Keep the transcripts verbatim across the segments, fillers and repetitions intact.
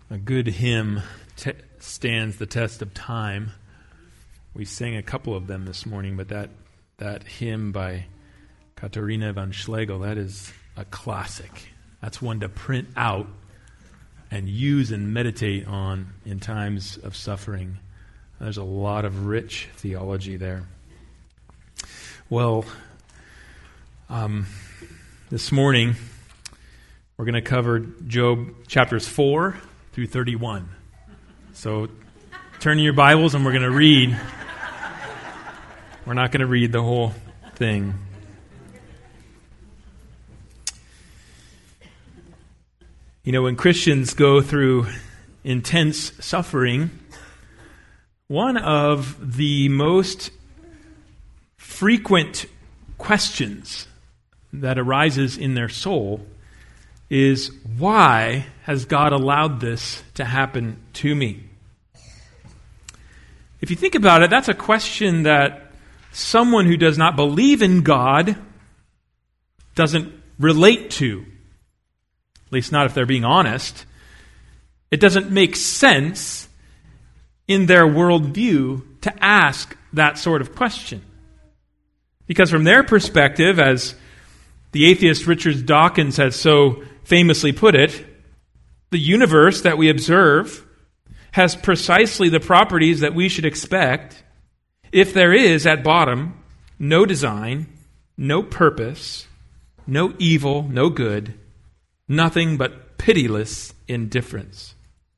A good hymn te- stands the test of time. We sang a couple of them this morning, but that, that hymn by Katharina van Schlegel, that is a classic. That's one to print out and use and meditate on in times of suffering. There's a lot of rich theology there. Well, um, this morning we're going to cover Job chapters four through thirty-one. So turn to your Bibles and we're going to read. We're not going to read the whole thing. You know, when Christians go through intense suffering, one of the most frequent questions that arises in their soul is, why has God allowed this to happen to me? If you think about it, that's a question that someone who does not believe in God doesn't relate to. At least not if they're being honest. It doesn't make sense in their worldview to ask that sort of question. Because from their perspective, as the atheist Richard Dawkins has so famously put it, the universe that we observe has precisely the properties that we should expect if there is, at bottom, no design, no purpose, no evil, no good, nothing but pitiless indifference.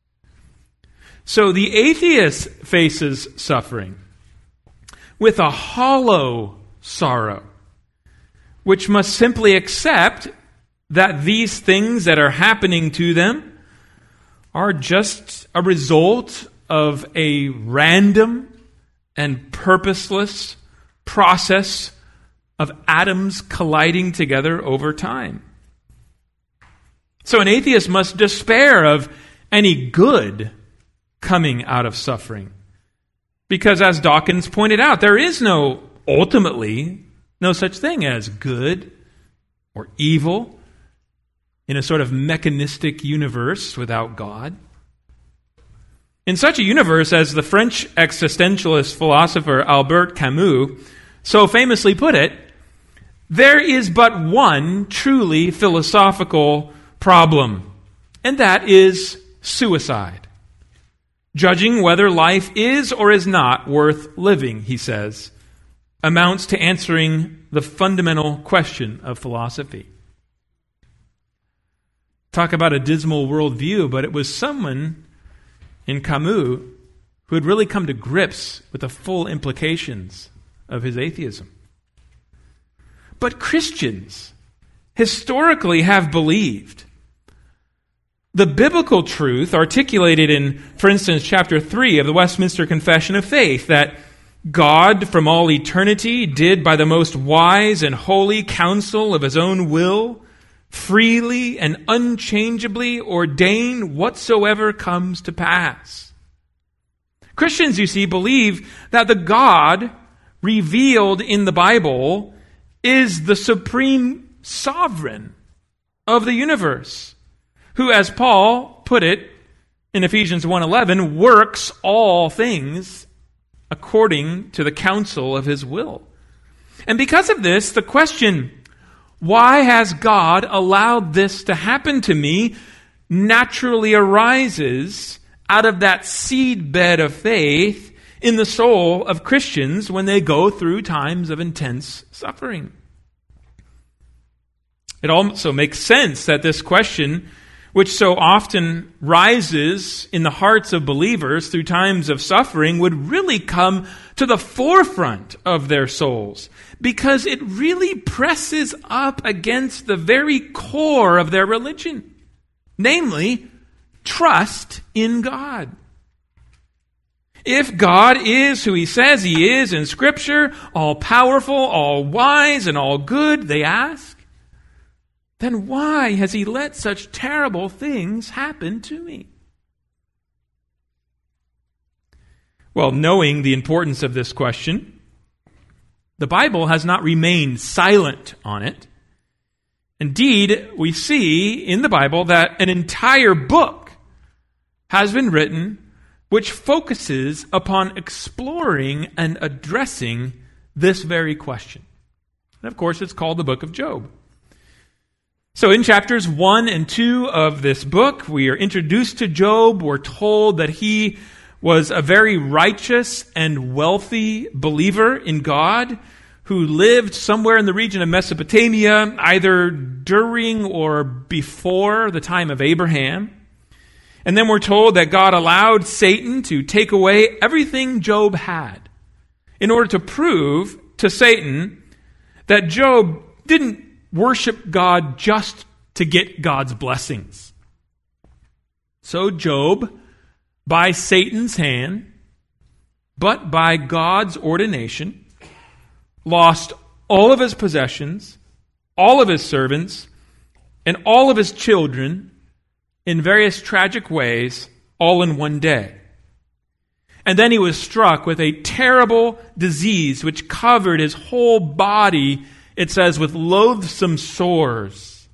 So the atheist faces suffering with a hollow sorrow, which must simply accept that these things that are happening to them are just a result of a random and purposeless process of atoms colliding together over time. So an atheist must despair of any good coming out of suffering. Because as Dawkins pointed out, there is no, ultimately, no such thing as good or evil in a sort of mechanistic universe without God. In such a universe, as the French existentialist philosopher Albert Camus so famously put it, there is but one truly philosophical problem, and that is suicide. Judging whether life is or is not worth living, he says, amounts to answering the fundamental question of philosophy. Talk about a dismal worldview, but it was someone in Camus who had really come to grips with the full implications of his atheism. But Christians historically have believed the biblical truth articulated in, for instance, chapter three of the Westminster Confession of Faith, that God from all eternity did by the most wise and holy counsel of his own will freely and unchangeably ordain whatsoever comes to pass. Christians, you see, believe that the God revealed in the Bible is the supreme sovereign of the universe, who, as Paul put it in Ephesians one eleven, works all things according to the counsel of his will. And because of this, the question, why has God allowed this to happen to me, naturally arises out of that seedbed of faith in the soul of Christians when they go through times of intense suffering. It also makes sense that this question, which so often rises in the hearts of believers through times of suffering, would really come to the forefront of their souls, because it really presses up against the very core of their religion, namely, trust in God. If God is who he says he is in Scripture, all powerful, all wise, and all good, they ask, then why has he let such terrible things happen to me? Well, knowing the importance of this question, the Bible has not remained silent on it. Indeed, we see in the Bible that an entire book has been written which focuses upon exploring and addressing this very question. And of course, it's called the book of Job. So in chapters one and two of this book, we are introduced to Job. We're told that he was a very righteous and wealthy believer in God who lived somewhere in the region of Mesopotamia, either during or before the time of Abraham. And then we're told that God allowed Satan to take away everything Job had in order to prove to Satan that Job didn't worship God just to get God's blessings. So Job, by Satan's hand, but by God's ordination, lost all of his possessions, all of his servants, and all of his children in various tragic ways, all in one day. And then he was struck with a terrible disease which covered his whole body, it says, with loathsome sores.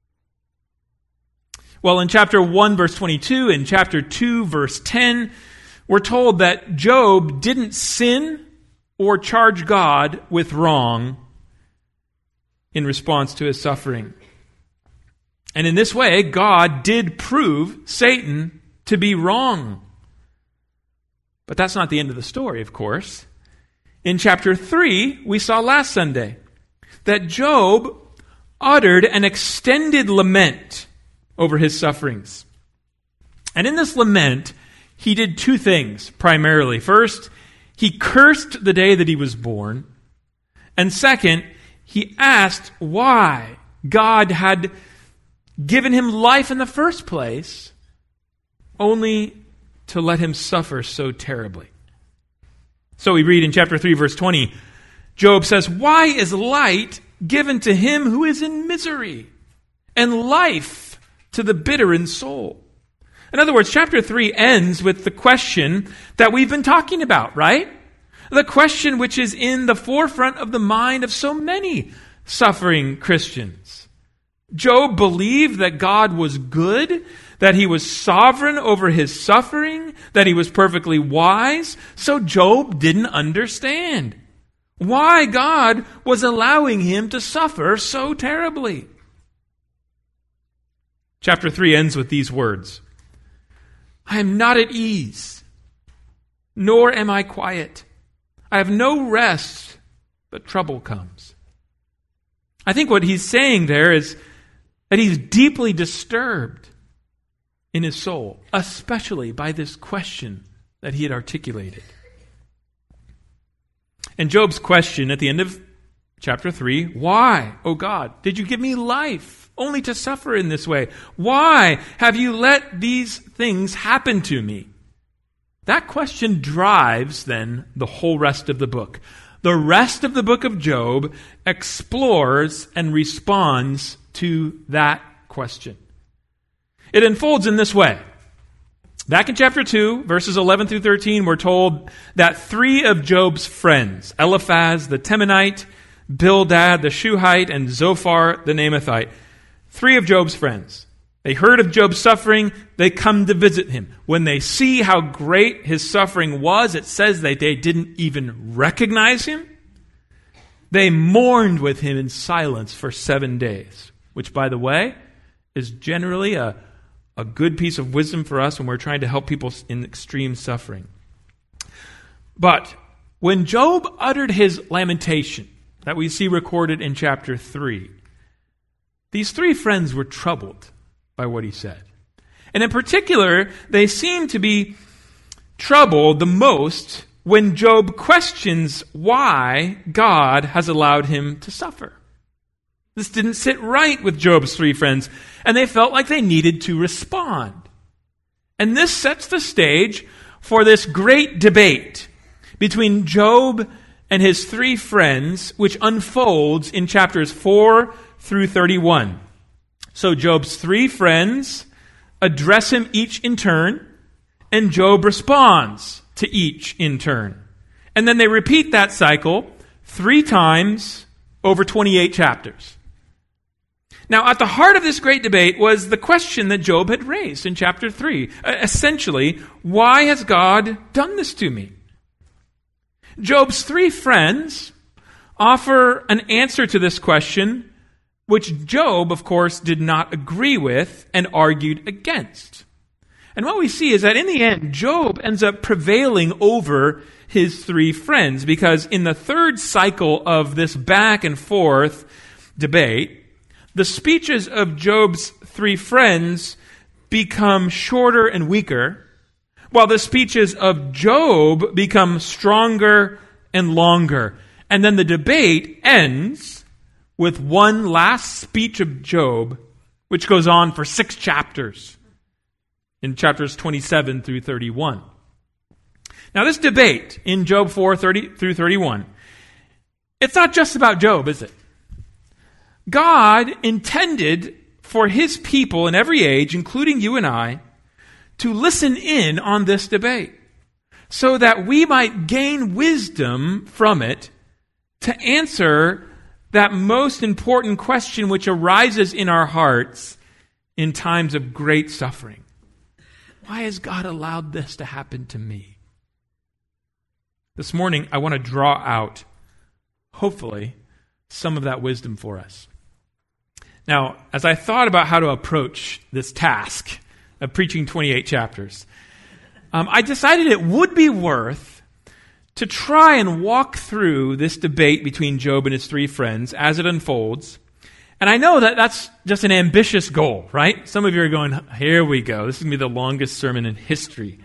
Well, in chapter one, verse twenty-two, and chapter two, verse ten, we're told that Job didn't sin or charge God with wrong in response to his suffering. And in this way, God did prove Satan to be wrong. But that's not the end of the story, of course. In chapter three, we saw last Sunday that Job uttered an extended lament over his sufferings. And in this lament, he did two things primarily. First, he cursed the day that he was born. And second, he asked why God had given him life in the first place, only to let him suffer so terribly. So we read in chapter three, verse twenty, Job says, "Why is light given to him who is in misery, and life to the bitter in soul?" In other words, chapter three ends with the question that we've been talking about, right? The question which is in the forefront of the mind of so many suffering Christians. Job believed that God was good, that he was sovereign over his suffering, that he was perfectly wise, so Job didn't understand why God was allowing him to suffer so terribly. Chapter three ends with these words, "I am not at ease, nor am I quiet. I have no rest, but trouble comes." I think what he's saying there is that he's deeply disturbed in his soul, especially by this question that he had articulated. And Job's question at the end of chapter three, "Why, O God, did you give me life only to suffer in this way? Why have you let these things happen to me?" That question drives then the whole rest of the book. The rest of the book of Job explores and responds to that question. It unfolds in this way. Back in chapter two, verses eleven through thirteen, we're told that three of Job's friends, Eliphaz the Temanite, Bildad the Shuhite, and Zophar the Naamathite, three of Job's friends, they heard of Job's suffering, they come to visit him. When they see how great his suffering was, it says that they didn't even recognize him. They mourned with him in silence for seven days, which, by the way, is generally a, a good piece of wisdom for us when we're trying to help people in extreme suffering. But when Job uttered his lamentation that we see recorded in chapter three, these three friends were troubled by what he said. And in particular, they seem to be troubled the most when Job questions why God has allowed him to suffer. This didn't sit right with Job's three friends, and they felt like they needed to respond. And this sets the stage for this great debate between Job and his three friends, which unfolds in chapters four through thirty-one. So Job's three friends address him each in turn, and Job responds to each in turn. And then they repeat that cycle three times over twenty-eight chapters. Now, at the heart of this great debate was the question that Job had raised in chapter three. Essentially, why has God done this to me? Job's three friends offer an answer to this question, which Job, of course, did not agree with and argued against. And what we see is that in the end, Job ends up prevailing over his three friends, because in the third cycle of this back and forth debate, the speeches of Job's three friends become shorter and weaker, while the speeches of Job become stronger and longer. And then the debate ends with one last speech of Job, which goes on for six chapters, in chapters twenty-seven through thirty-one. Now, this debate in Job four, thirty through thirty-one, it's not just about Job, is it? God intended for his people in every age, including you and I, to listen in on this debate so that we might gain wisdom from it to answer that most important question which arises in our hearts in times of great suffering. Why has God allowed this to happen to me? This morning, I want to draw out, hopefully, some of that wisdom for us. Now, as I thought about how to approach this task of preaching twenty-eight chapters, um, I decided it would be worth to try and walk through this debate between Job and his three friends as it unfolds. And I know that that's just an ambitious goal, right? Some of you are going, here we go. This is going to be the longest sermon in history.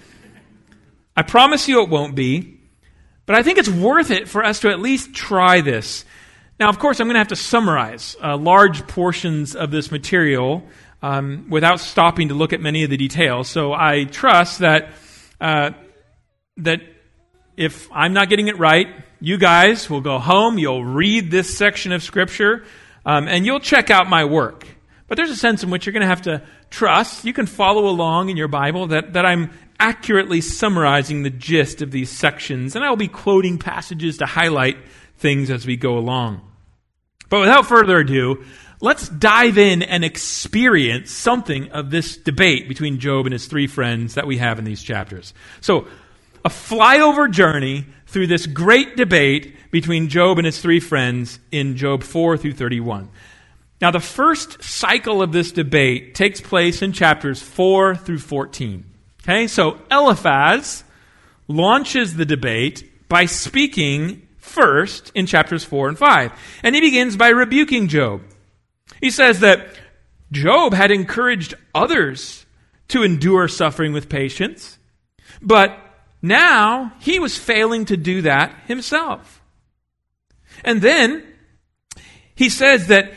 I promise you it won't be, but I think it's worth it for us to at least try this. Now, of course, I'm going to have to summarize uh, large portions of this material um, without stopping to look at many of the details. So I trust that uh, that if I'm not getting it right, you guys will go home, you'll read this section of Scripture, um, and you'll check out my work. But there's a sense in which you're going to have to trust. You can follow along in your Bible that, that I'm accurately summarizing the gist of these sections, and I'll be quoting passages to highlight things as we go along. But without further ado, let's dive in and experience something of this debate between Job and his three friends that we have in these chapters. So, a flyover journey through this great debate between Job and his three friends in Job four through thirty-one. Now, the first cycle of this debate takes place in chapters four through fourteen. Okay, so Eliphaz launches the debate by speaking first in chapters four and five. And he begins by rebuking Job. He says that Job had encouraged others to endure suffering with patience, but now he was failing to do that himself. And then he says that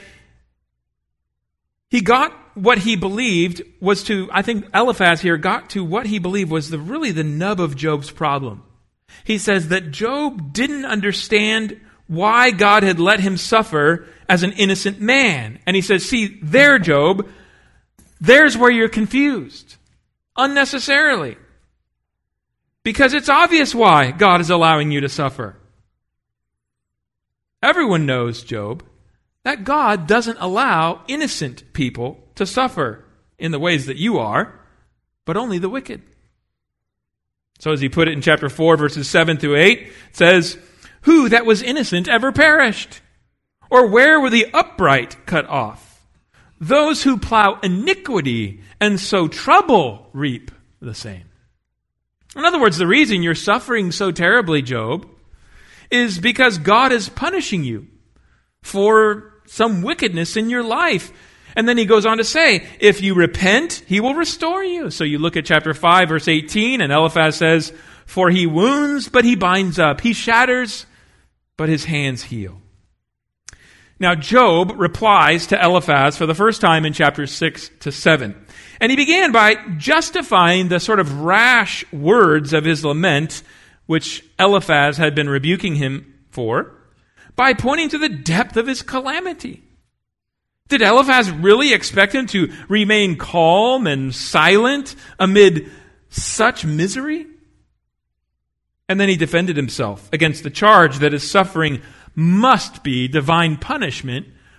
he got what he believed was to, I think Eliphaz here got to what he believed was the really the nub of Job's problem. He says that Job didn't understand why God had let him suffer as an innocent man. And he says, see, there, Job, there's where you're confused. Unnecessarily. Because it's obvious why God is allowing you to suffer. Everyone knows, Job, that God doesn't allow innocent people to suffer in the ways that you are, but only the wicked. So as he put it in chapter four, verses seven through eight, it says, who that was innocent ever perished? Or where were the upright cut off? Those who plow iniquity and sow trouble reap the same. In other words, the reason you're suffering so terribly, Job, is because God is punishing you for some wickedness in your life. And then he goes on to say, if you repent, he will restore you. So you look at chapter five, verse eighteen, and Eliphaz says, for he wounds, but he binds up. He shatters, but his hands heal. Now Job replies to Eliphaz for the first time in chapters six to seven. And he began by justifying the sort of rash words of his lament, which Eliphaz had been rebuking him for, by pointing to the depth of his calamity. Did Eliphaz really expect him to remain calm and silent amid such misery? And then he defended himself against the charge that his suffering must be divine punishment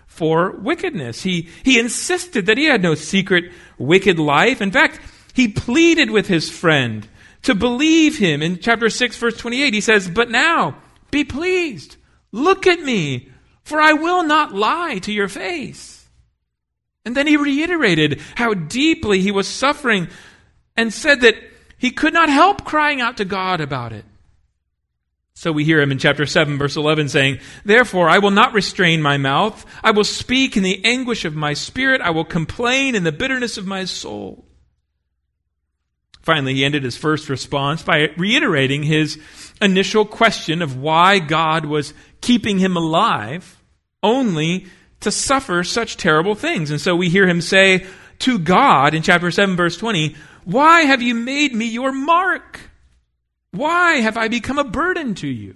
for wickedness. He, he insisted that he had no secret wicked life. In fact, he pleaded with his friend to believe him. In chapter six, verse twenty-eight, he says, "But now be pleased, look at me, for I will not lie to your face." And then he reiterated how deeply he was suffering and said that he could not help crying out to God about it. So we hear him in chapter seven, verse eleven saying, "Therefore I will not restrain my mouth. I will speak in the anguish of my spirit. I will complain in the bitterness of my soul." Finally, he ended his first response by reiterating his initial question of why God was keeping him alive only to suffer such terrible things. And so we hear him say to God in chapter seven, verse twenty, "Why have you made me your mark? Why have I become a burden to you?"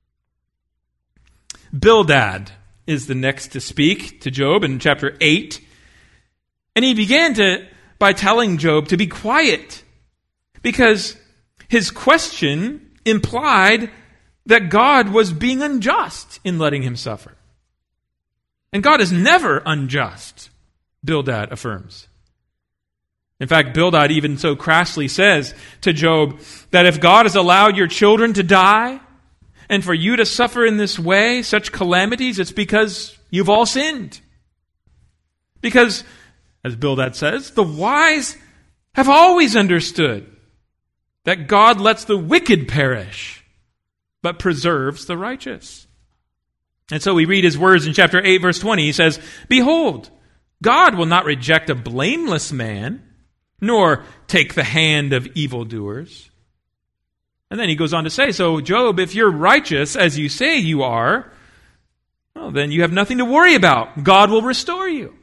Bildad is the next to speak to Job in chapter eight. And he began to by telling Job to be quiet, because his question implied that God was being unjust in letting him suffer. And God is never unjust, Bildad affirms. In fact, Bildad even so crassly says to Job that if God has allowed your children to die and for you to suffer in this way, such calamities, it's because you've all sinned. Because, as Bildad says, the wise have always understood that God lets the wicked perish, but preserves the righteous. And so we read his words in chapter eight, verse twenty. He says, "Behold, God will not reject a blameless man, nor take the hand of evildoers." And then he goes on to say, "So, Job, if you're righteous as you say you are, well, then you have nothing to worry about. God will restore you."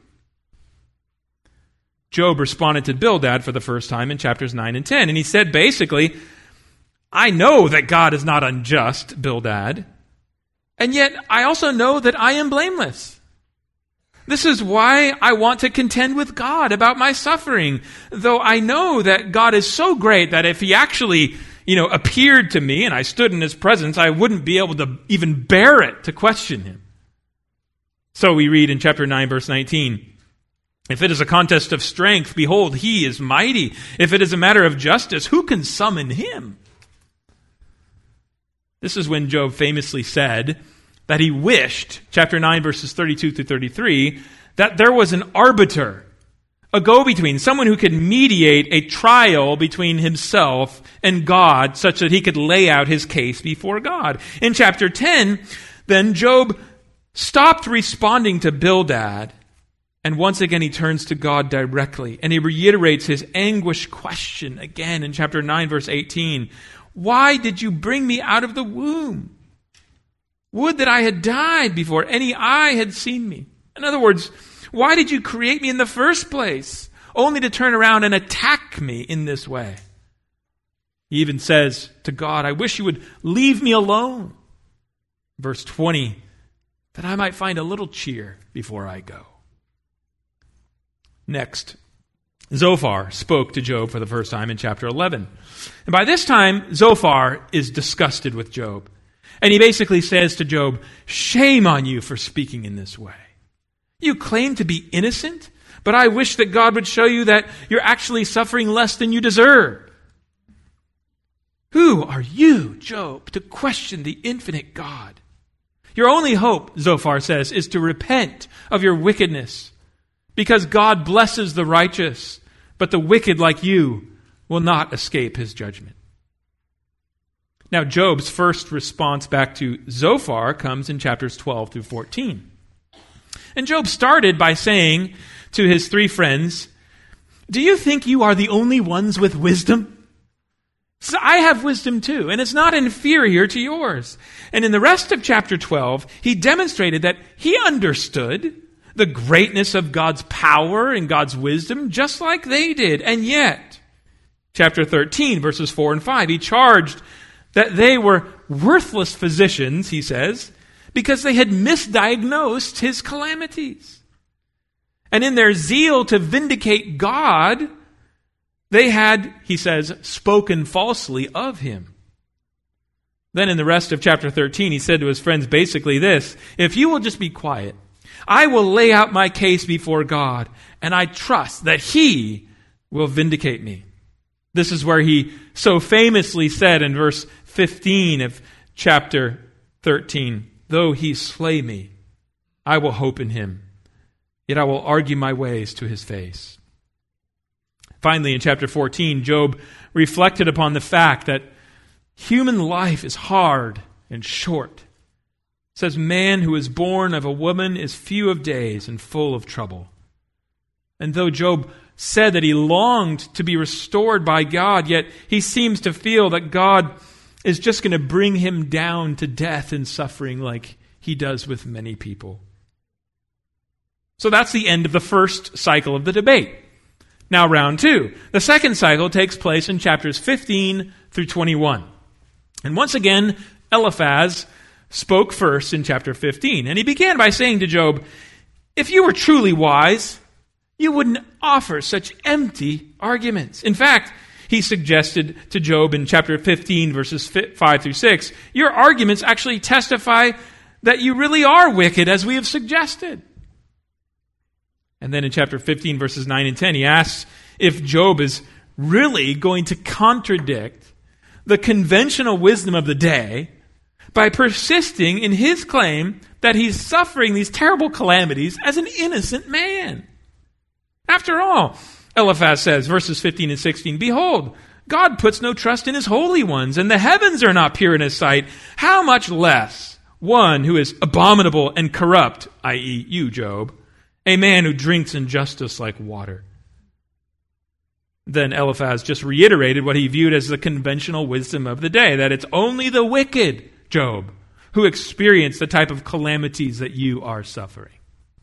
Job responded to Bildad for the first time in chapters nine and ten. And he said basically, "I know that God is not unjust, Bildad, and yet I also know that I am blameless. This is why I want to contend with God about my suffering, though I know that God is so great that if he actually, you know, appeared to me and I stood in his presence, I wouldn't be able to even bear it to question him." So we read in chapter nine, verse nineteen, "If it is a contest of strength, behold, he is mighty. If it is a matter of justice, who can summon him?" This is when Job famously said that he wished, chapter nine, verses thirty-two through thirty-three, that there was an arbiter, a go-between, someone who could mediate a trial between himself and God such that he could lay out his case before God. In chapter ten, then Job stopped responding to Bildad, and once again he turns to God directly, and he reiterates his anguished question again in chapter nine, verse eighteen. "Why did you bring me out of the womb? Would that I had died before any eye had seen me." In other words, why did you create me in the first place, only to turn around and attack me in this way? He even says to God, "I wish you would leave me alone." Verse twenty, "that I might find a little cheer before I go." Next, Zophar spoke to Job for the first time in chapter eleven. And by this time, Zophar is disgusted with Job. And he basically says to Job, "Shame on you for speaking in this way. You claim to be innocent, but I wish that God would show you that you're actually suffering less than you deserve. Who are you, Job, to question the infinite God? Your only hope," Zophar says, "is to repent of your wickedness, because God blesses the righteous, but the wicked like you will not escape his judgment." Now, Job's first response back to Zophar comes in chapters twelve through fourteen. And Job started by saying to his three friends, "Do you think you are the only ones with wisdom? So I have wisdom too, and it's not inferior to yours." And in the rest of chapter twelve, he demonstrated that he understood the greatness of God's power and God's wisdom just like they did. And yet, chapter thirteen, verses four and five, he charged that they were worthless physicians, he says, because they had misdiagnosed his calamities. And in their zeal to vindicate God, they had, he says, spoken falsely of him. Then in the rest of chapter thirteen, he said to his friends basically this: "If you will just be quiet, I will lay out my case before God, and I trust that He will vindicate me. This is where he so famously said in verse fifteen of chapter thirteen, though He slay me, I will hope in Him, yet I will argue my ways to His face. Finally, in chapter fourteen, Job reflected upon the fact that human life is hard and short. It says, man who is born of a woman is few of days and full of trouble. And though Job said that he longed to be restored by God, yet he seems to feel that God is just going to bring him down to death and suffering like He does with many people. So that's the end of the first cycle of the debate. Now round two. The second cycle takes place in chapters fifteen through twenty-one. And once again, Eliphaz spoke first in chapter fifteen. And he began by saying to Job, if you were truly wise, you wouldn't offer such empty arguments. In fact, he suggested to Job in chapter fifteen, verses five through six, your arguments actually testify that you really are wicked, as we have suggested. And then in chapter fifteen, verses nine and ten, he asks if Job is really going to contradict the conventional wisdom of the day by persisting in his claim that he's suffering these terrible calamities as an innocent man. After all, Eliphaz says, verses fifteen and sixteen, behold, God puts no trust in His holy ones, and the heavens are not pure in His sight. How much less one who is abominable and corrupt, that is you, Job, a man who drinks injustice like water. Then Eliphaz just reiterated what he viewed as the conventional wisdom of the day, that it's only the wicked, Job, who experience the type of calamities that you are suffering.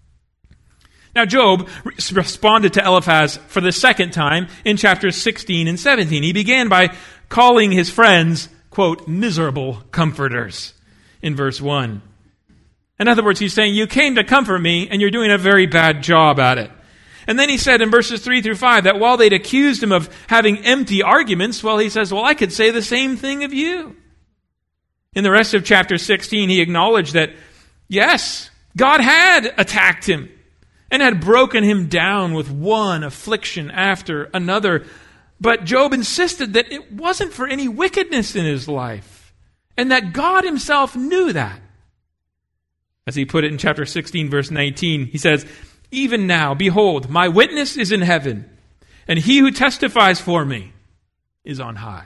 Now Job responded to Eliphaz for the second time in chapters sixteen and seventeen. He began by calling his friends, quote, miserable comforters in verse one. In other words, he's saying, you came to comfort me and you're doing a very bad job at it. And then he said in verses three through five that while they'd accused him of having empty arguments, well, he says, well, I could say the same thing of you. In the rest of chapter sixteen, he acknowledged that, yes, God had attacked him and had broken him down with one affliction after another. But Job insisted that it wasn't for any wickedness in his life, and that God Himself knew that. As he put it in chapter sixteen, verse nineteen, he says, even now, behold, my witness is in heaven, and He who testifies for me is on high.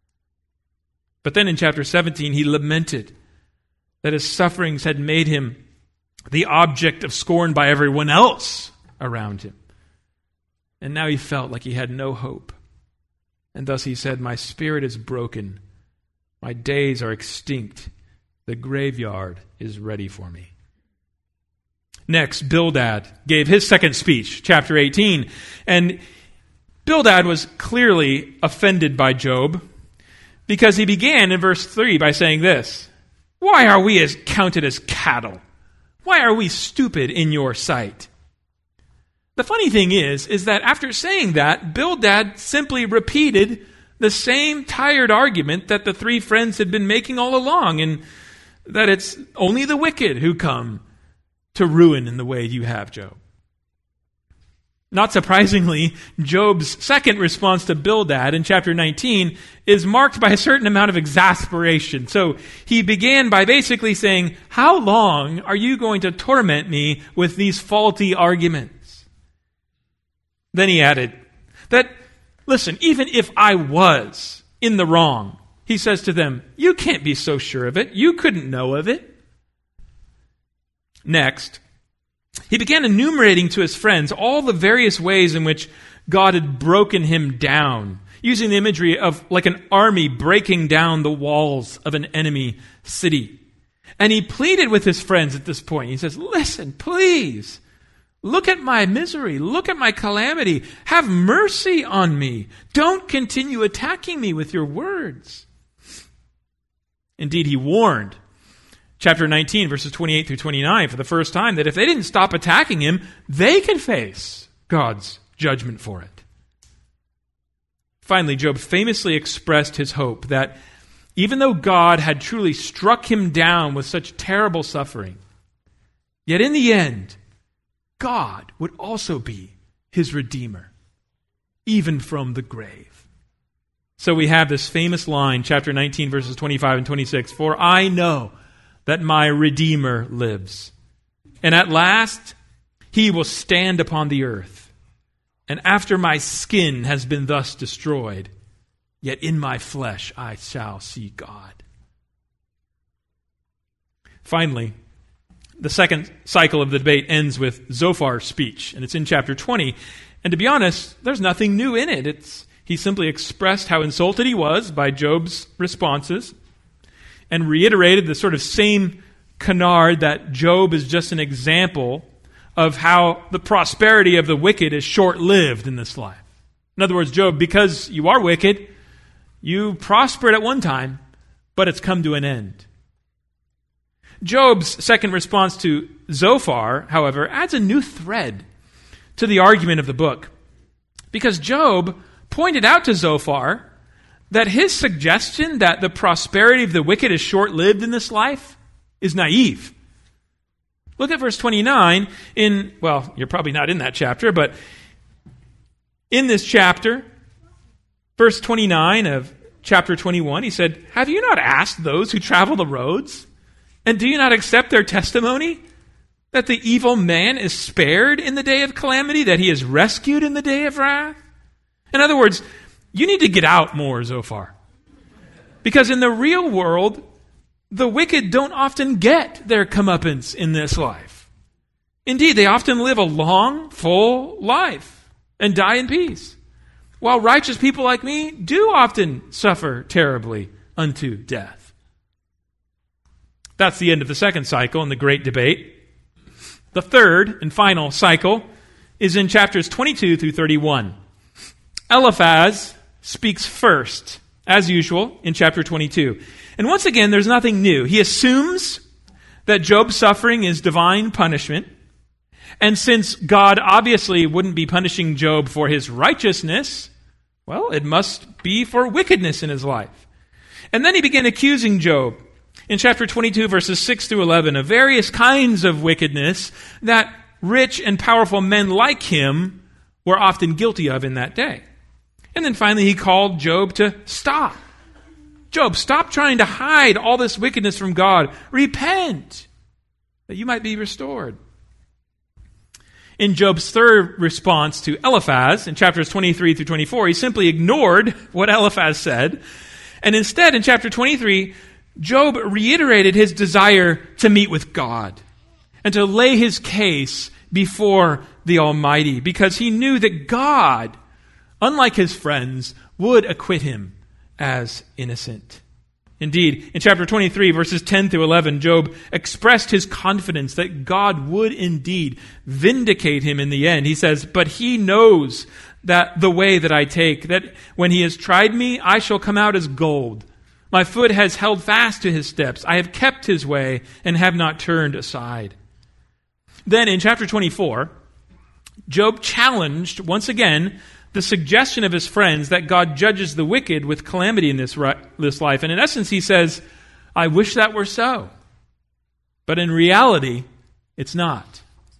But then in chapter seventeen, he lamented that his sufferings had made him the object of scorn by everyone else around him. And now he felt like he had no hope. And thus he said, my spirit is broken. My days are extinct. The graveyard is ready for me. Next, Bildad gave his second speech, chapter eighteen. And Bildad was clearly offended by Job because he began in verse three by saying this, why are we as counted as cattle? Why are we stupid in your sight? The funny thing is, is that after saying that, Bildad simply repeated the same tired argument that the three friends had been making all along, and that it's only the wicked who come to ruin in the way you have, Job. Not surprisingly, Job's second response to Bildad in chapter nineteen is marked by a certain amount of exasperation. So he began by basically saying, how long are you going to torment me with these faulty arguments? Then he added that, listen, even if I was in the wrong, he says to them, you can't be so sure of it. You couldn't know of it. Next, he began enumerating to his friends all the various ways in which God had broken him down, using the imagery of like an army breaking down the walls of an enemy city. And he pleaded with his friends at this point. He says, listen, please, look at my misery. Look at my calamity. Have mercy on me. Don't continue attacking me with your words. Indeed, he warned, chapter nineteen, verses twenty-eight through twenty-nine, for the first time, that if they didn't stop attacking him, they could face God's judgment for it. Finally, Job famously expressed his hope that even though God had truly struck him down with such terrible suffering, yet in the end, God would also be his Redeemer, even from the grave. So we have this famous line, chapter nineteen, verses twenty-five and twenty-six, "For I know that my Redeemer lives, and at last he will stand upon the earth. And after my skin has been thus destroyed, yet in my flesh I shall see God." Finally, the second cycle of the debate ends with Zophar's speech, and it's in chapter twenty. And to be honest, there's nothing new in it. It's, he simply expressed how insulted he was by Job's responses and reiterated the sort of same canard that Job is just an example of how the prosperity of the wicked is short-lived in this life. In other words, Job, because you are wicked, you prospered at one time, but it's come to an end. Job's second response to Zophar, however, adds a new thread to the argument of the book. Because Job pointed out to Zophar that his suggestion that the prosperity of the wicked is short-lived in this life is naive. Look at verse twenty-nine in, well, you're probably not in that chapter, but in this chapter, verse twenty-nine of chapter twenty-one, he said, "Have you not asked those who travel the roads? And do you not accept their testimony that the evil man is spared in the day of calamity, that he is rescued in the day of wrath?" In other words, you need to get out more, Zophar. Because in the real world, the wicked don't often get their comeuppance in this life. Indeed, they often live a long, full life and die in peace, while righteous people like me do often suffer terribly unto death. That's the end of the second cycle in the great debate. The third and final cycle is in chapters twenty-two through thirty-one. Eliphaz speaks first, as usual, in chapter twenty-two. And once again, there's nothing new. He assumes that Job's suffering is divine punishment. And since God obviously wouldn't be punishing Job for his righteousness, well, it must be for wickedness in his life. And then he began accusing Job in chapter twenty-two, verses six through eleven, of various kinds of wickedness that rich and powerful men like him were often guilty of in that day. And then finally he called Job to stop. Job, stop trying to hide all this wickedness from God. Repent, that you might be restored. In Job's third response to Eliphaz, in chapters twenty-three through twenty-four, he simply ignored what Eliphaz said. And instead, in chapter twenty-three, Job reiterated his desire to meet with God and to lay his case before the Almighty, because he knew that God, unlike his friends, would acquit him as innocent. Indeed, in chapter twenty-three, verses ten through eleven, Job expressed his confidence that God would indeed vindicate him in the end. He says, "But he knows that the way that I take, that when he has tried me, I shall come out as gold. My foot has held fast to his steps. I have kept his way and have not turned aside." Then in chapter twenty-four, Job challenged once again the suggestion of his friends that God judges the wicked with calamity in this, this life. And in essence, he says, "I wish that were so. But in reality, it's not."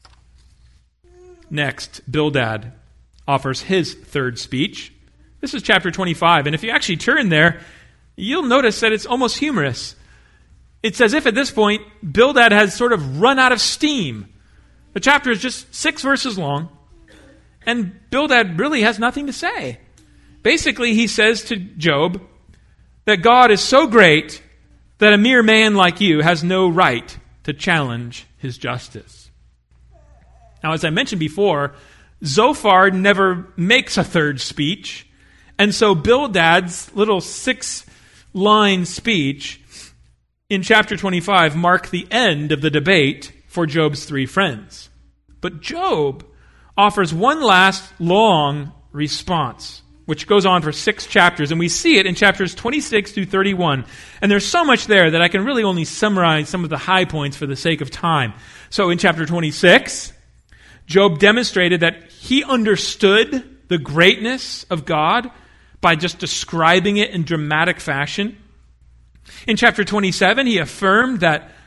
Next, Bildad offers his third speech. This is chapter twenty-five. And if you actually turn there, you'll notice that it's almost humorous. It's as if at this point, Bildad has sort of run out of steam. The chapter is just six verses long, and Bildad really has nothing to say. Basically, he says to Job that God is so great that a mere man like you has no right to challenge his justice. Now, as I mentioned before, Zophar never makes a third speech, and so Bildad's little six-line speech in chapter twenty-five mark the end of the debate for Job's three friends. But Job offers one last long response, which goes on for six chapters, and we see it in chapters twenty-six through thirty-one. And there's so much there that I can really only summarize some of the high points for the sake of time. So in chapter twenty-six, Job demonstrated that he understood the greatness of God by just describing it in dramatic fashion. In chapter twenty-seven, he affirmed that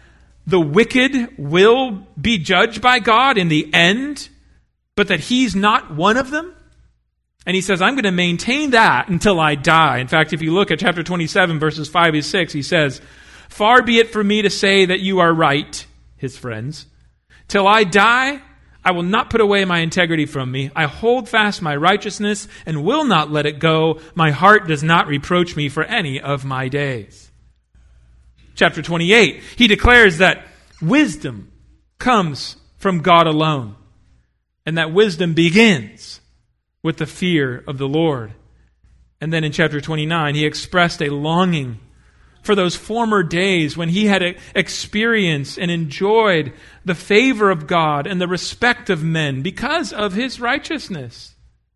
the wicked will be judged by God in the end, but that he's not one of them? And he says, I'm going to maintain that until I die. In fact, if you look at chapter twenty-seven, verses five and six, he says, far be it from me to say that you are right, his friends. Till I die, I will not put away my integrity from me. I hold fast my righteousness and will not let it go. My heart does not reproach me for any of my days. Chapter twenty-eight, he declares that wisdom comes from God alone, and that wisdom begins with the fear of the Lord. And then in chapter twenty-nine, he expressed a longing for those former days when he had experienced and enjoyed the favor of God and the respect of men because of his righteousness.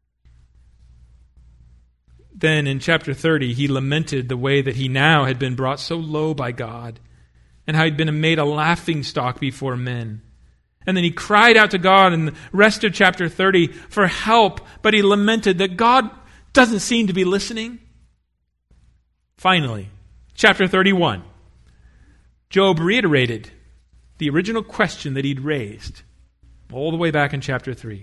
Then in chapter thirty, he lamented the way that he now had been brought so low by God and how he'd been made a laughingstock before men. And then he cried out to God in the rest of chapter thirty for help, but he lamented that God doesn't seem to be listening. Finally, chapter thirty-one, Job reiterated the original question that he'd raised all the way back in chapter three.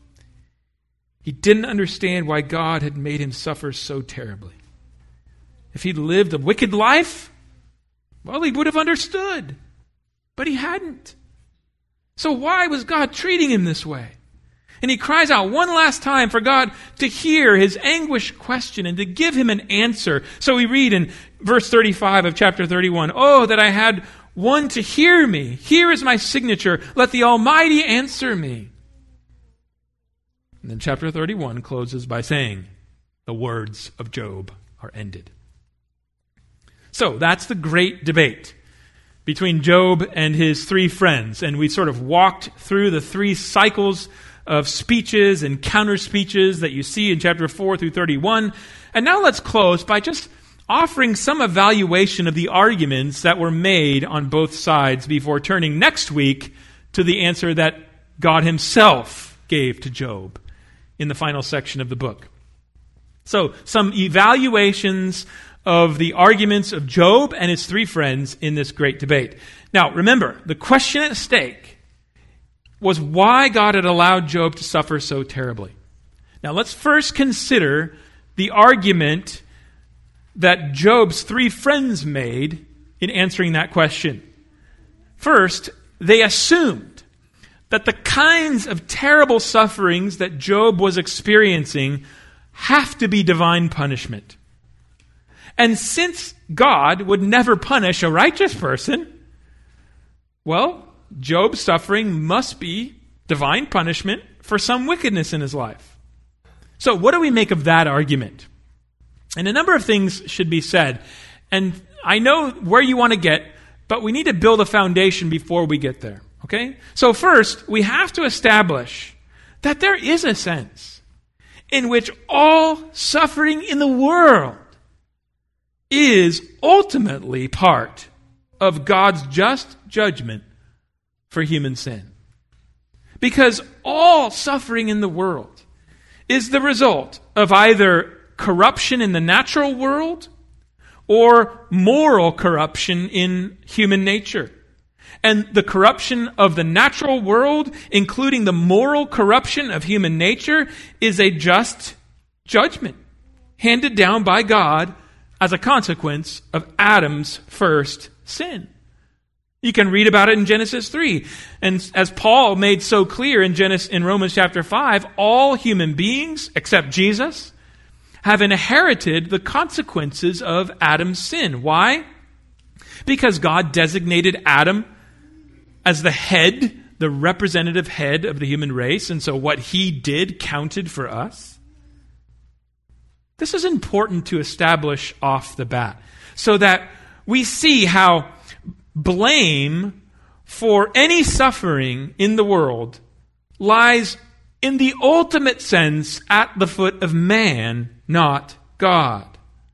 He didn't understand why God had made him suffer so terribly. If he'd lived a wicked life, well, he would have understood. But he hadn't. So why was God treating him this way? And he cries out one last time for God to hear his anguished question and to give him an answer. So we read in verse thirty-five of chapter thirty-one, oh, that I had one to hear me. Here is my signature. Let the Almighty answer me. And then chapter thirty-one closes by saying, the words of Job are ended. So that's the great debate between Job and his three friends. And we sort of walked through the three cycles of speeches and counter speeches that you see in chapter four through thirty-one. And now let's close by just offering some evaluation of the arguments that were made on both sides before turning next week to the answer that God himself gave to Job in the final section of the book. So, some evaluations of the arguments of Job and his three friends in this great debate. Now, remember, the question at stake was why God had allowed Job to suffer so terribly. Now, let's first consider the argument that Job's three friends made in answering that question. First, they assumed that the kinds of terrible sufferings that Job was experiencing have to be divine punishment. And since God would never punish a righteous person, well, Job's suffering must be divine punishment for some wickedness in his life. So what do we make of that argument? And a number of things should be said. And I know where you want to get, but we need to build a foundation before we get there. Okay? So first, we have to establish that there is a sense in which all suffering in the world is ultimately part of God's just judgment for human sin. Because all suffering in the world is the result of either corruption in the natural world or moral corruption in human nature. And the corruption of the natural world, including the moral corruption of human nature, is a just judgment handed down by God as a consequence of Adam's first sin. You can read about it in Genesis three. And as Paul made so clear in Genesis, in Romans chapter five, all human beings, except Jesus, have inherited the consequences of Adam's sin. Why? Because God designated Adam as the head, the representative head of the human race, and so what he did counted for us. This is important to establish off the bat, so that we see how blame for any suffering in the world lies in the ultimate sense at the foot of man, not God.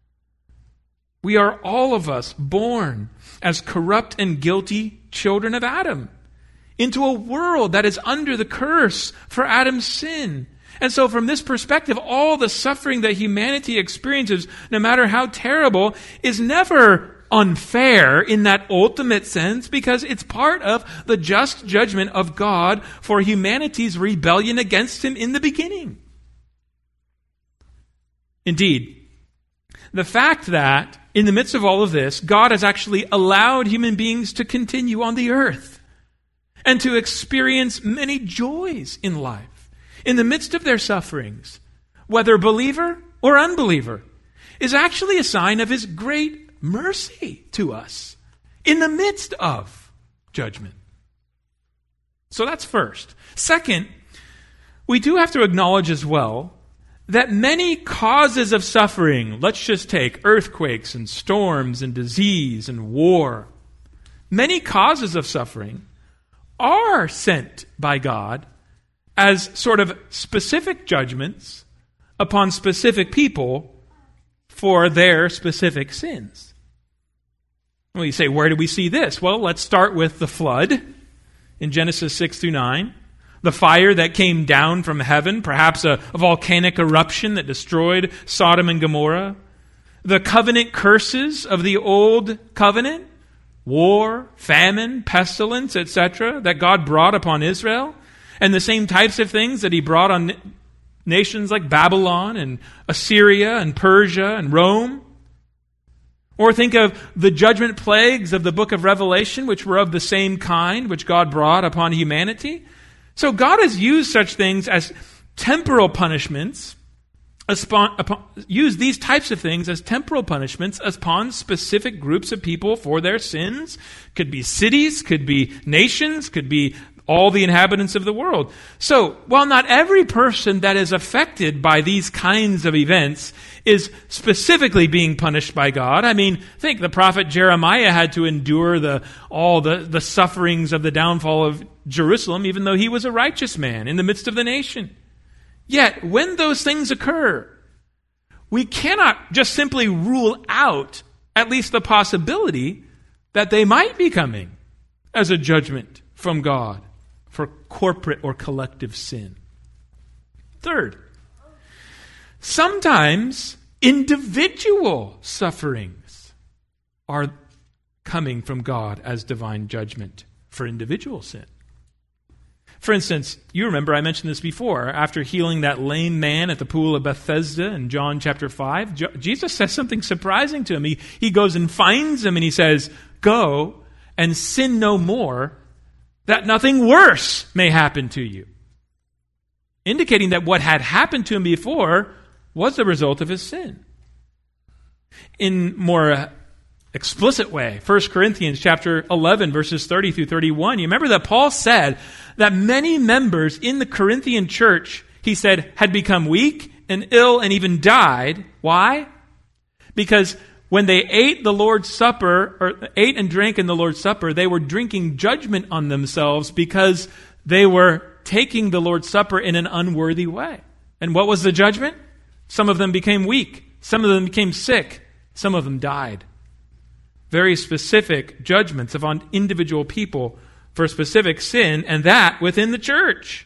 We are all of us born as corrupt and guilty children of Adam into a world that is under the curse for Adam's sin. And so from this perspective, all the suffering that humanity experiences, no matter how terrible, is never unfair in that ultimate sense because it's part of the just judgment of God for humanity's rebellion against him in the beginning. Indeed, the fact that in the midst of all of this, God has actually allowed human beings to continue on the earth and to experience many joys in life in the midst of their sufferings, whether believer or unbeliever, is actually a sign of his great mercy to us in the midst of judgment. So that's first. Second, we do have to acknowledge as well that many causes of suffering, let's just take earthquakes and storms and disease and war, many causes of suffering are sent by God as sort of specific judgments upon specific people for their specific sins. Well, you say, where do we see this? Well, let's start with the flood in Genesis six through nine. The fire that came down from heaven, perhaps a, a volcanic eruption that destroyed Sodom and Gomorrah. The covenant curses of the old covenant, war, famine, pestilence, et cetera, that God brought upon Israel. And the same types of things that he brought on nations like Babylon and Assyria and Persia and Rome. Or think of the judgment plagues of the book of Revelation, which were of the same kind, which God brought upon humanity. So God has used such things as temporal punishments, upon, upon, used these types of things as temporal punishments upon specific groups of people for their sins. Could be cities, could be nations, could be all the inhabitants of the world. So, while not every person that is affected by these kinds of events is specifically being punished by God, I mean, think the prophet Jeremiah had to endure the all the, the sufferings of the downfall of Jerusalem, even though he was a righteous man in the midst of the nation. Yet, when those things occur, we cannot just simply rule out at least the possibility that they might be coming as a judgment from God for corporate or collective sin. Third, sometimes individual sufferings are coming from God as divine judgment for individual sin. For instance, you remember I mentioned this before. After healing that lame man at the pool of Bethesda in John chapter five, Jesus says something surprising to him. He, he goes and finds him and he says, "Go and sin no more, that nothing worse may happen to you." Indicating that what had happened to him before was the result of his sin. In more explicit way, First Corinthians chapter eleven, verses thirty through thirty-one, you remember that Paul said that many members in the Corinthian church, he said, had become weak and ill and even died. Why? Because when they ate the Lord's Supper, or ate and drank in the Lord's Supper, they were drinking judgment on themselves because they were taking the Lord's Supper in an unworthy way. And what was the judgment? Some of them became weak. Some of them became sick. Some of them died. Very specific judgments upon individual people for specific sin, and that within the church.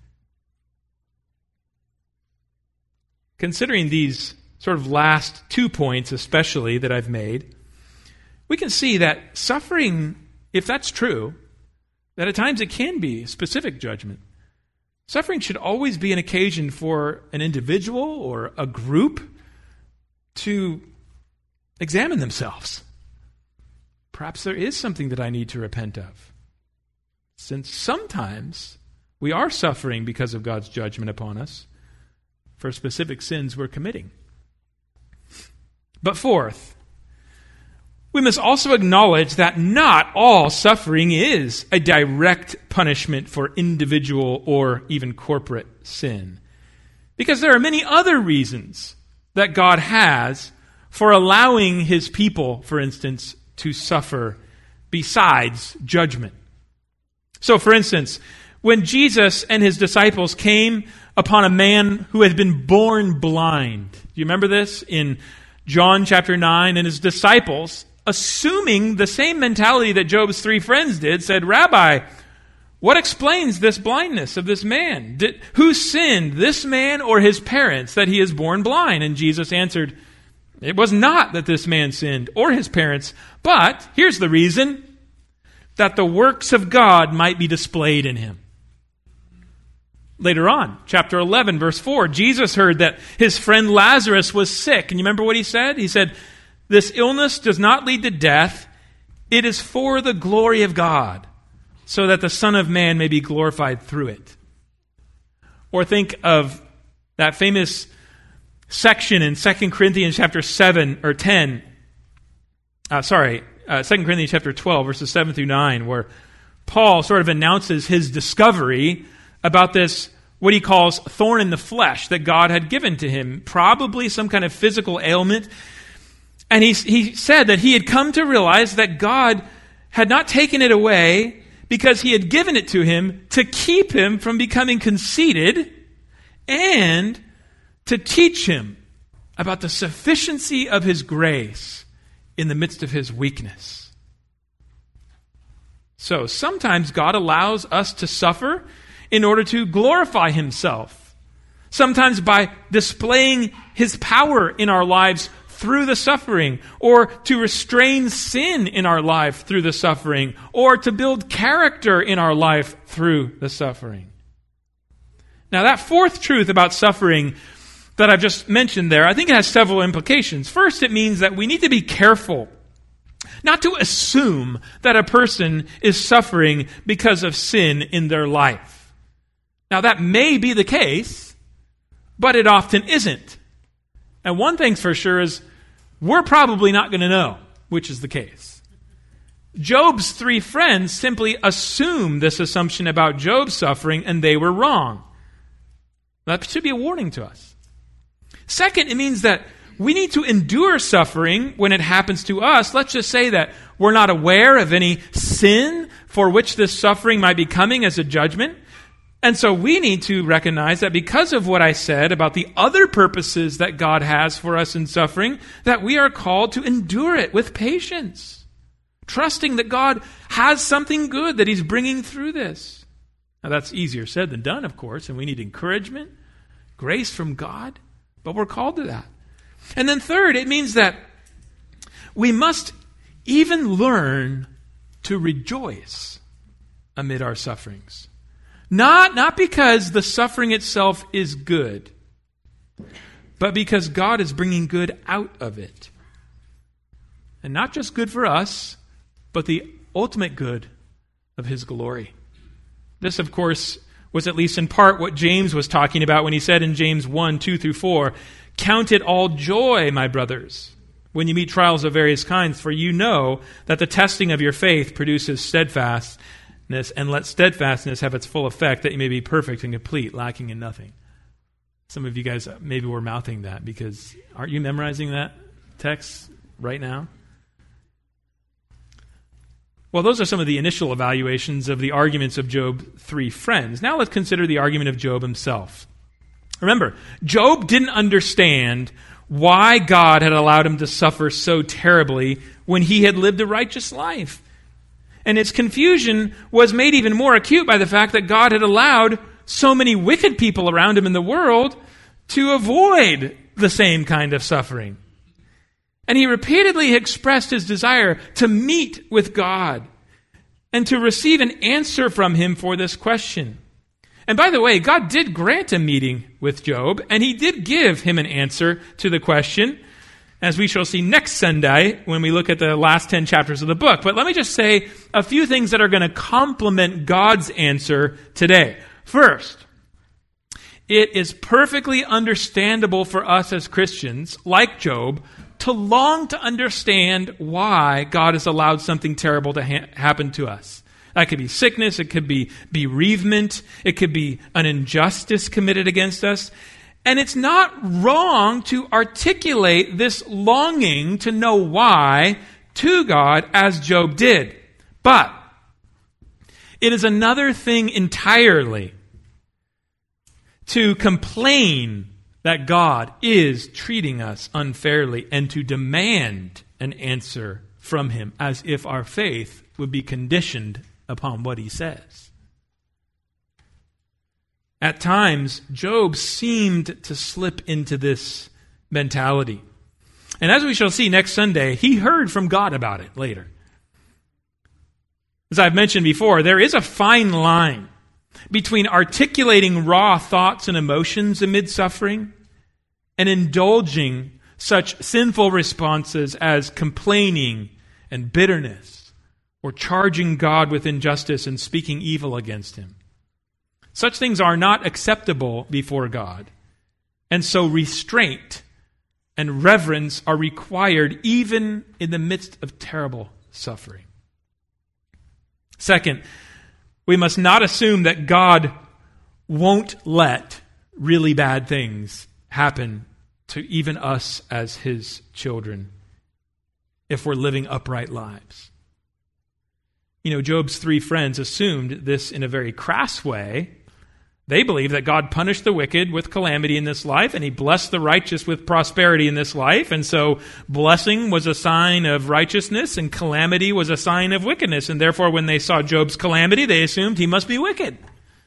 Considering these sort of last two points especially that I've made, we can see that suffering, if that's true, that at times it can be specific judgment. Suffering should always be an occasion for an individual or a group to examine themselves. Perhaps there is something that I need to repent of, since sometimes we are suffering because of God's judgment upon us for specific sins we're committing. But fourth, we must also acknowledge that not all suffering is a direct punishment for individual or even corporate sin. Because there are many other reasons that God has for allowing his people, for instance, to suffer besides judgment. So, for instance, when Jesus and his disciples came upon a man who had been born blind, do you remember this? In John chapter nine, and his disciples, assuming the same mentality that Job's three friends did, said, "Rabbi, what explains this blindness of this man? Did, who sinned, this man or his parents, that he is born blind?" And Jesus answered, It was not that this man sinned or his parents, but here's the reason: that the works of God might be displayed in him. Later on, chapter eleven, verse four, Jesus heard that his friend Lazarus was sick. And you remember what he said? He said, "This illness does not lead to death. It is for the glory of God, so that the Son of Man may be glorified through it." Or think of that famous section in Second Corinthians chapter seven or ten. Uh, sorry, uh, Second Corinthians chapter twelve, verses seven through nine, where Paul sort of announces his discovery about this, what he calls thorn in the flesh that God had given to him, probably some kind of physical ailment. And he, he said that he had come to realize that God had not taken it away because he had given it to him to keep him from becoming conceited and to teach him about the sufficiency of his grace in the midst of his weakness. So sometimes God allows us to suffer in order to glorify himself. Sometimes by displaying his power in our lives through the suffering, or to restrain sin in our life through the suffering, or to build character in our life through the suffering. Now, that fourth truth about suffering that I've just mentioned there, I think it has several implications. First, it means that we need to be careful not to assume that a person is suffering because of sin in their life. Now, that may be the case, but it often isn't. And one thing's for sure is we're probably not going to know which is the case. Job's three friends simply assumed this assumption about Job's suffering, and they were wrong. That should be a warning to us. Second, it means that we need to endure suffering when it happens to us. Let's just say that we're not aware of any sin for which this suffering might be coming as a judgment. And so we need to recognize that because of what I said about the other purposes that God has for us in suffering, that we are called to endure it with patience, trusting that God has something good that he's bringing through this. Now, that's easier said than done, of course, and we need encouragement, grace from God, but we're called to that. And then third, it means that we must even learn to rejoice amid our sufferings. Not, not because the suffering itself is good, but because God is bringing good out of it. And not just good for us, but the ultimate good of his glory. This, of course, was at least in part what James was talking about when he said in James one, two through four, "Count it all joy, my brothers, when you meet trials of various kinds, for you know that the testing of your faith produces steadfastness, and let steadfastness have its full effect, that you may be perfect and complete, lacking in nothing." Some of you guys maybe were mouthing that because aren't you memorizing that text right now? Well, those are some of the initial evaluations of the arguments of Job's three friends. Now let's consider the argument of Job himself. Remember, Job didn't understand why God had allowed him to suffer so terribly when he had lived a righteous life. And its confusion was made even more acute by the fact that God had allowed so many wicked people around him in the world to avoid the same kind of suffering. And he repeatedly expressed his desire to meet with God and to receive an answer from him for this question. And by the way, God did grant a meeting with Job, and he did give him an answer to the question, as we shall see next Sunday when we look at the last ten chapters of the book. But let me just say a few things that are going to complement God's answer today. First, it is perfectly understandable for us as Christians, like Job, to long to understand why God has allowed something terrible to ha- happen to us. That could be sickness, it could be bereavement, it could be an injustice committed against us. And it's not wrong to articulate this longing to know why to God as Job did. But it is another thing entirely to complain that God is treating us unfairly and to demand an answer from him as if our faith would be conditioned upon what he says. At times, Job seemed to slip into this mentality. And as we shall see next Sunday, he heard from God about it later. As I've mentioned before, there is a fine line between articulating raw thoughts and emotions amid suffering and indulging such sinful responses as complaining and bitterness, or charging God with injustice and speaking evil against him. Such things are not acceptable before God, and so restraint and reverence are required even in the midst of terrible suffering. Second, we must not assume that God won't let really bad things happen to even us as his children if we're living upright lives. You know, Job's three friends assumed this in a very crass way. They believed that God punished the wicked with calamity in this life, and he blessed the righteous with prosperity in this life. And so blessing was a sign of righteousness, and calamity was a sign of wickedness. And therefore, when they saw Job's calamity, they assumed he must be wicked.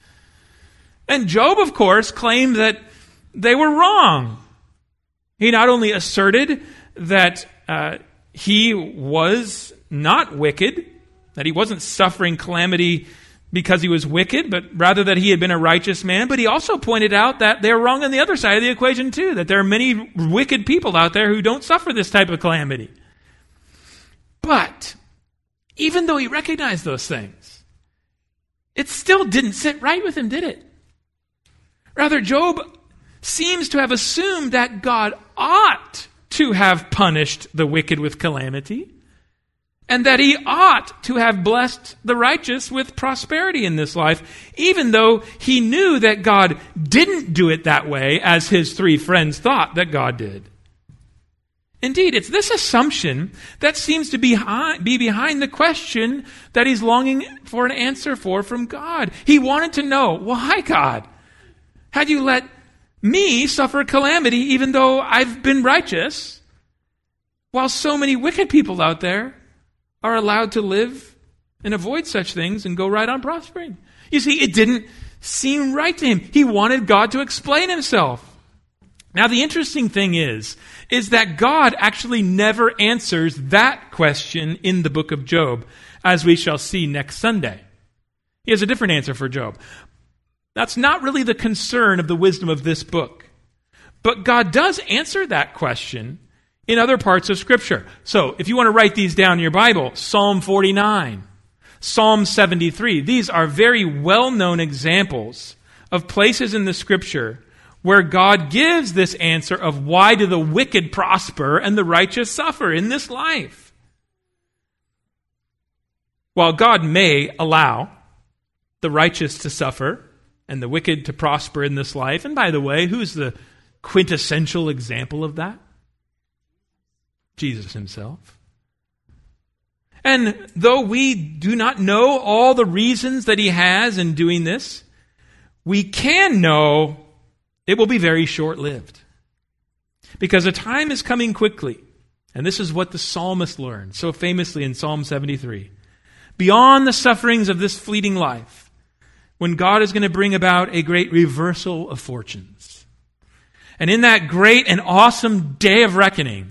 And Job, of course, claimed that they were wrong. He not only asserted that uh, he was not wicked, that he wasn't suffering calamity because he was wicked, but rather that he had been a righteous man. But he also pointed out that they're wrong on the other side of the equation too, that there are many wicked people out there who don't suffer this type of calamity. But even though he recognized those things, it still didn't sit right with him, did it? Rather, Job seems to have assumed that God ought to have punished the wicked with calamity, and that he ought to have blessed the righteous with prosperity in this life, even though he knew that God didn't do it that way, as his three friends thought that God did. Indeed, it's this assumption that seems to be behind, be behind the question that he's longing for an answer for from God. He wanted to know, why, God, had you let me suffer calamity even though I've been righteous, while so many wicked people out there are allowed to live and avoid such things and go right on prospering? You see, it didn't seem right to him. He wanted God to explain himself. Now, the interesting thing is, is that God actually never answers that question in the book of Job, as we shall see next Sunday. He has a different answer for Job. That's not really the concern of the wisdom of this book. But God does answer that question in other parts of Scripture. So, if you want to write these down in your Bible, Psalm forty-nine, Psalm seventy-three, these are very well-known examples of places in the Scripture where God gives this answer of why do the wicked prosper and the righteous suffer in this life. While God may allow the righteous to suffer and the wicked to prosper in this life, and by the way, who's the quintessential example of that? Jesus himself. And though we do not know all the reasons that he has in doing this, we can know it will be very short-lived. Because a time is coming quickly, and this is what the psalmist learned so famously in Psalm seventy-three. Beyond the sufferings of this fleeting life, when God is going to bring about a great reversal of fortunes. And in that great and awesome day of reckoning,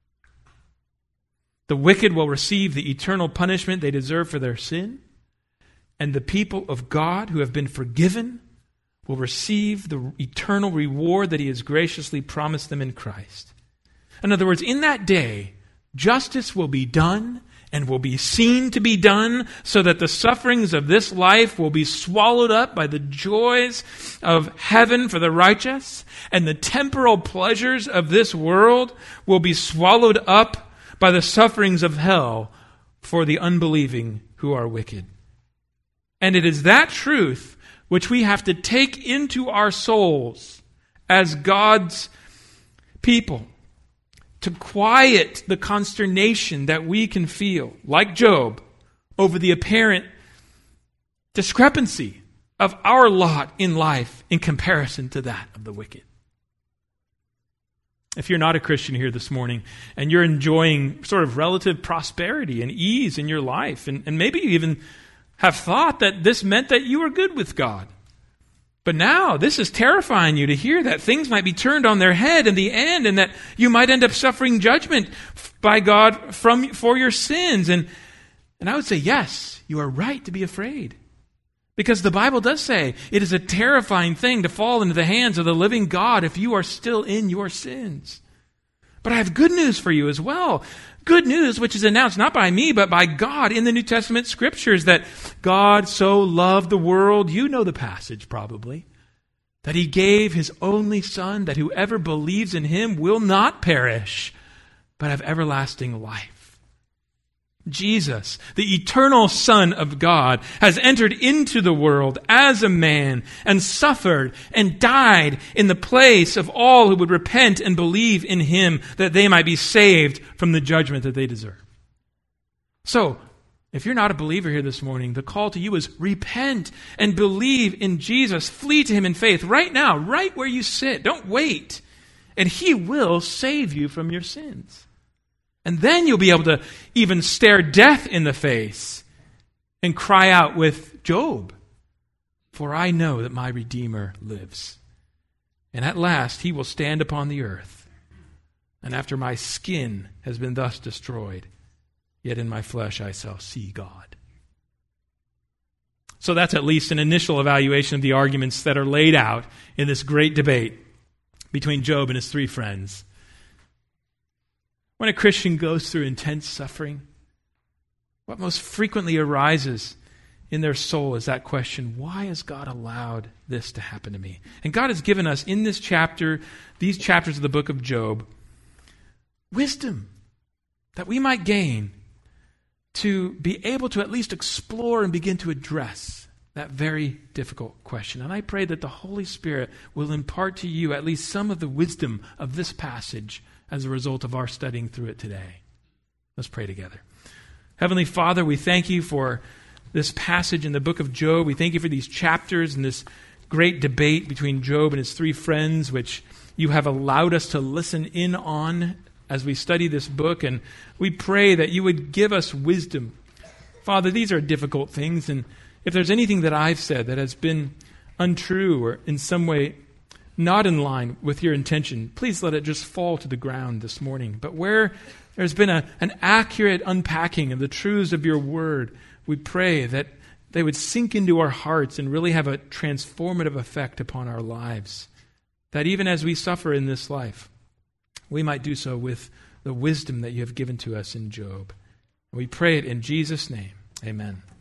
the wicked will receive the eternal punishment they deserve for their sin, and the people of God who have been forgiven will receive the eternal reward that he has graciously promised them in Christ. In other words, in that day, justice will be done and will be seen to be done, so that the sufferings of this life will be swallowed up by the joys of heaven for the righteous, and the temporal pleasures of this world will be swallowed up by the sufferings of hell for the unbelieving who are wicked. And it is that truth which we have to take into our souls as God's people, to quiet the consternation that we can feel, like Job, over the apparent discrepancy of our lot in life in comparison to that of the wicked. If you're not a Christian here this morning and you're enjoying sort of relative prosperity and ease in your life, and, and maybe you even have thought that this meant that you were good with God, But now, this is terrifying you to hear that things might be turned on their head in the end, and that you might end up suffering judgment by God from for your sins. And, and I would say, yes, you are right to be afraid. Because the Bible does say it is a terrifying thing to fall into the hands of the living God if you are still in your sins. But I have good news for you as well. Good news which is announced not by me, but by God in the New Testament scriptures, that God so loved the world, you know the passage probably, that he gave his only Son, that whoever believes in him will not perish, but have everlasting life. Jesus, the eternal Son of God, has entered into the world as a man and suffered and died in the place of all who would repent and believe in him, that they might be saved from the judgment that they deserve. So, if you're not a believer here this morning, the call to you is repent and believe in Jesus. Flee to him in faith right now, right where you sit. Don't wait. And he will save you from your sins. And then you'll be able to even stare death in the face and cry out with Job, "For I know that my Redeemer lives. And at last he will stand upon the earth. And after my skin has been thus destroyed, yet in my flesh I shall see God." So that's at least an initial evaluation of the arguments that are laid out in this great debate between Job and his three friends. When a Christian goes through intense suffering, what most frequently arises in their soul is that question, why has God allowed this to happen to me? And God has given us in this chapter, these chapters of the book of Job, wisdom that we might gain to be able to at least explore and begin to address that very difficult question. And I pray that the Holy Spirit will impart to you at least some of the wisdom of this passage as a result of our studying through it today. Let's pray together. Heavenly Father, we thank you for this passage in the book of Job. We thank you for these chapters and this great debate between Job and his three friends, which you have allowed us to listen in on as we study this book. And we pray that you would give us wisdom. Father, these are difficult things, and if there's anything that I've said that has been untrue or in some way not in line with your intention, please let it just fall to the ground this morning. But where there's been a, an accurate unpacking of the truths of your word, we pray that they would sink into our hearts and really have a transformative effect upon our lives. That even as we suffer in this life, we might do so with the wisdom that you have given to us in Job. We pray it in Jesus' name. Amen.